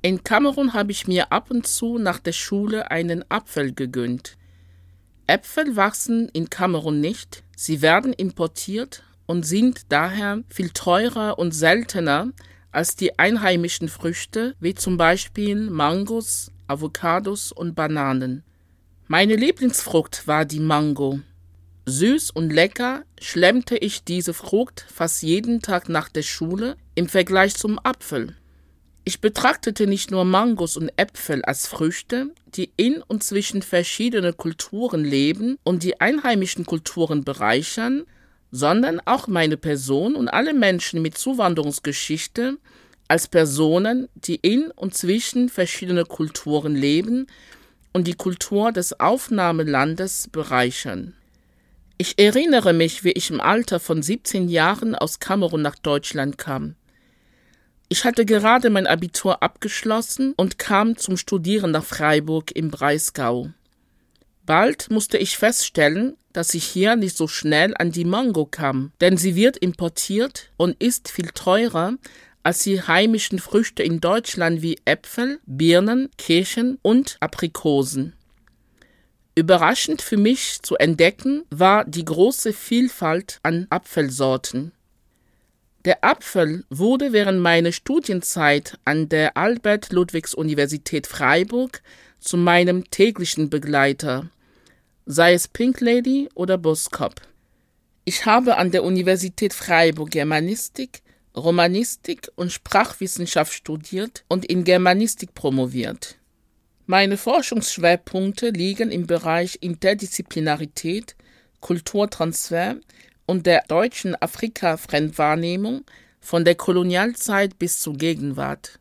In Kamerun habe ich mir ab und zu nach der Schule einen Apfel gegönnt. Äpfel wachsen in Kamerun nicht, sie werden importiert und sind daher viel teurer und seltener als die einheimischen Früchte, wie zum Beispiel Mangos, Avocados und Bananen. Meine Lieblingsfrucht war die Mango. Süß und lecker schlemmte ich diese Frucht fast jeden Tag nach der Schule im Vergleich zum Apfel. Ich betrachtete nicht nur Mangos und Äpfel als Früchte, die in und zwischen verschiedenen Kulturen leben und die einheimischen Kulturen bereichern, sondern auch meine Person und alle Menschen mit Zuwanderungsgeschichte als Personen, die in und zwischen verschiedenen Kulturen leben und die Kultur des Aufnahmelandes bereichern. Ich erinnere mich, wie ich im Alter von 17 Jahren aus Kamerun nach Deutschland kam. Ich hatte gerade mein Abitur abgeschlossen und kam zum Studieren nach Freiburg im Breisgau. Bald musste ich feststellen, dass ich hier nicht so schnell an die Mango kam, denn sie wird importiert und ist viel teurer als die heimischen Früchte in Deutschland wie Äpfel, Birnen, Kirschen und Aprikosen. Überraschend für mich zu entdecken war die große Vielfalt an Apfelsorten. Der Apfel wurde während meiner Studienzeit an der Albert-Ludwigs-Universität Freiburg zu meinem täglichen Begleiter, sei es Pink Lady oder Boskop. Ich habe an der Universität Freiburg Germanistik, Romanistik und Sprachwissenschaft studiert und in Germanistik promoviert. Meine Forschungsschwerpunkte liegen im Bereich Interdisziplinarität, Kulturtransfer und der deutschen Afrika-Fremdwahrnehmung von der Kolonialzeit bis zur Gegenwart.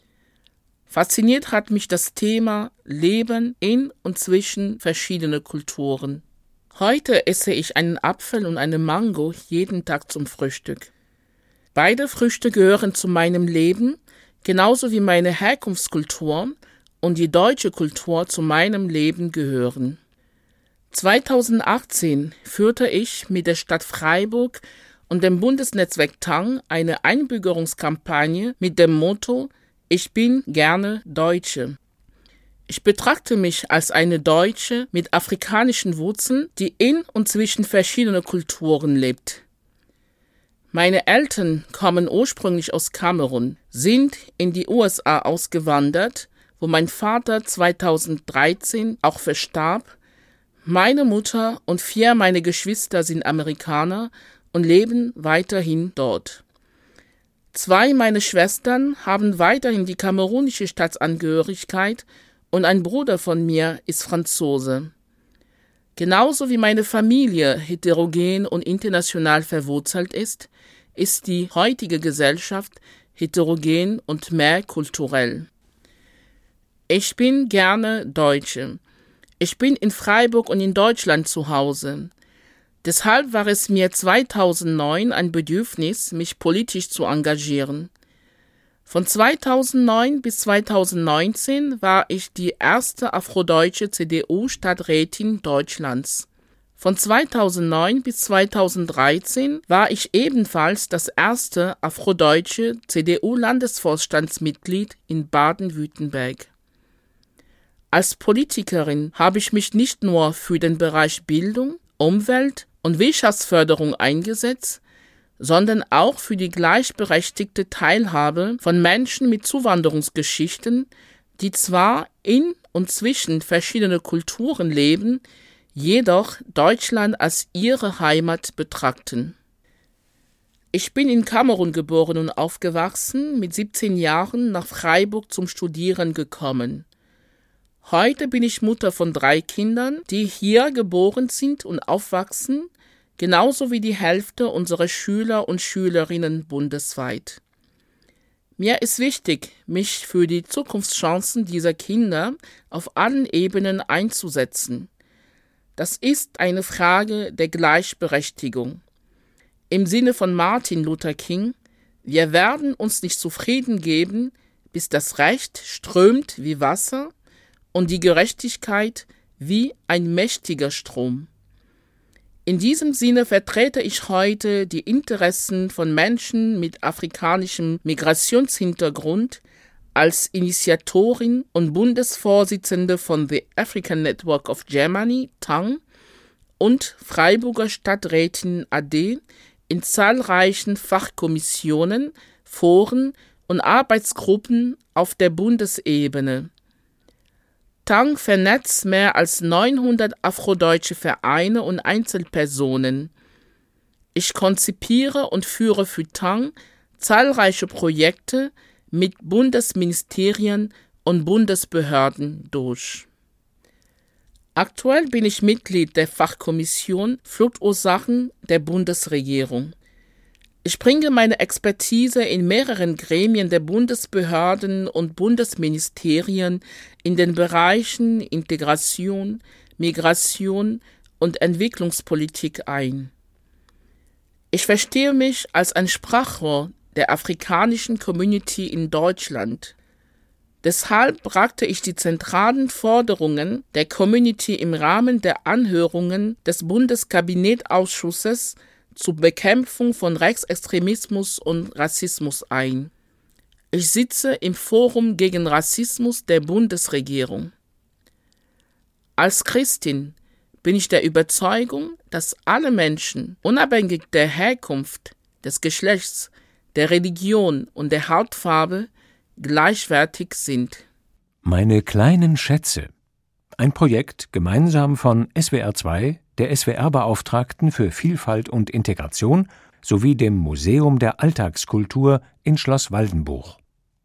Fasziniert hat mich das Thema Leben in und zwischen verschiedenen Kulturen. Heute esse ich einen Apfel und eine Mango jeden Tag zum Frühstück. Beide Früchte gehören zu meinem Leben, genauso wie meine Herkunftskultur und die deutsche Kultur zu meinem Leben gehören. 2018 führte ich mit der Stadt Freiburg und dem Bundesnetzwerk Tang eine Einbürgerungskampagne mit dem Motto „Ich bin gerne Deutsche". Ich betrachte mich als eine Deutsche mit afrikanischen Wurzeln, die in und zwischen verschiedenen Kulturen lebt. Meine Eltern kommen ursprünglich aus Kamerun, sind in die USA ausgewandert, wo mein Vater 2013 auch verstarb. Meine Mutter und 4 meiner Geschwister sind Amerikaner und leben weiterhin dort. 2 meiner Schwestern haben weiterhin die kamerunische Staatsangehörigkeit und ein Bruder von mir ist Franzose. Genauso wie meine Familie heterogen und international verwurzelt ist die heutige Gesellschaft heterogen und mehrkulturell. Ich bin gerne Deutsche. Ich bin in Freiburg und in Deutschland zu Hause. Deshalb war es mir 2009 ein Bedürfnis, mich politisch zu engagieren. Von 2009 bis 2019 war ich die erste afrodeutsche CDU-Stadträtin Deutschlands. Von 2009 bis 2013 war ich ebenfalls das erste afrodeutsche CDU-Landesvorstandsmitglied in Baden-Württemberg. Als Politikerin habe ich mich nicht nur für den Bereich Bildung, Umwelt und Wirtschaftsförderung eingesetzt, sondern auch für die gleichberechtigte Teilhabe von Menschen mit Zuwanderungsgeschichten, die zwar in und zwischen verschiedenen Kulturen leben, jedoch Deutschland als ihre Heimat betrachten. Ich bin in Kamerun geboren und aufgewachsen, mit 17 Jahren nach Freiburg zum Studieren gekommen. Heute bin ich Mutter von 3 Kindern, die hier geboren sind und aufwachsen, genauso wie die Hälfte unserer Schüler und Schülerinnen bundesweit. Mir ist wichtig, mich für die Zukunftschancen dieser Kinder auf allen Ebenen einzusetzen. Das ist eine Frage der Gleichberechtigung. Im Sinne von Martin Luther King: Wir werden uns nicht zufrieden geben, bis das Recht strömt wie Wasser und die Gerechtigkeit wie ein mächtiger Strom. In diesem Sinne vertrete ich heute die Interessen von Menschen mit afrikanischem Migrationshintergrund als Initiatorin und Bundesvorsitzende von The African Network of Germany, TANG, und Freiburger Stadträtin AD in zahlreichen Fachkommissionen, Foren und Arbeitsgruppen auf der Bundesebene. TANG vernetzt mehr als 900 afrodeutsche Vereine und Einzelpersonen. Ich konzipiere und führe für TANG zahlreiche Projekte mit Bundesministerien und Bundesbehörden durch. Aktuell bin ich Mitglied der Fachkommission Fluchtursachen der Bundesregierung. Ich bringe meine Expertise in mehreren Gremien der Bundesbehörden und Bundesministerien in den Bereichen Integration, Migration und Entwicklungspolitik ein. Ich verstehe mich als ein Sprachrohr der afrikanischen Community in Deutschland. Deshalb brachte ich die zentralen Forderungen der Community im Rahmen der Anhörungen des Bundeskabinettausschusses zur Bekämpfung von Rechtsextremismus und Rassismus ein. Ich sitze im Forum gegen Rassismus der Bundesregierung. Als Christin bin ich der Überzeugung, dass alle Menschen, unabhängig der Herkunft, des Geschlechts, der Religion und der Hautfarbe, gleichwertig sind. Meine kleinen Schätze. Ein Projekt gemeinsam von SWR 2, der SWR-Beauftragten für Vielfalt und Integration sowie dem Museum der Alltagskultur in Schloss Waldenbuch.